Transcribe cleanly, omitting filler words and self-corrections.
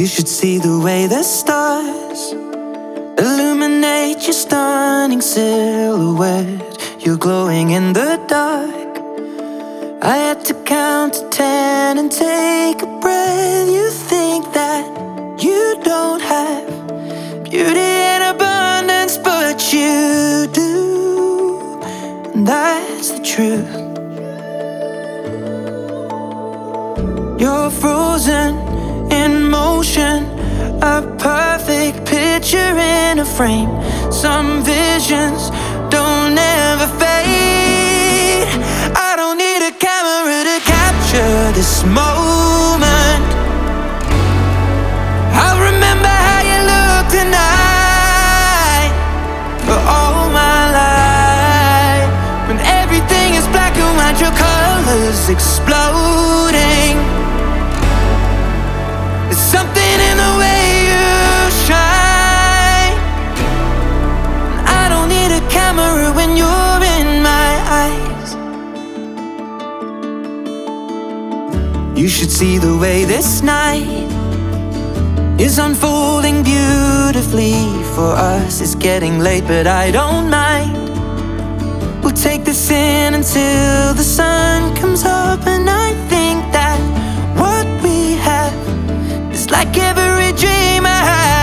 You should see the way the stars illuminate your stunning silhouette. You're glowing in the dark. I had to count to 10 and take a breath. You think that you don't have beauty in abundance, but you do, and that's the truth. You're frozen in motion, a perfect picture in a frame. Some visions don't ever fade. I don't need a camera to capture this moment. I'll remember how you look tonight for all my life. When everything is black and white, your colors exploding. There's something in the way you shine. I don't need a camera when you're in my eyes. You should see the way this night is unfolding beautifully for us. It's getting late, but I don't mind. We'll take this in until the sun comes up. And I think that what we have is like every dream I had.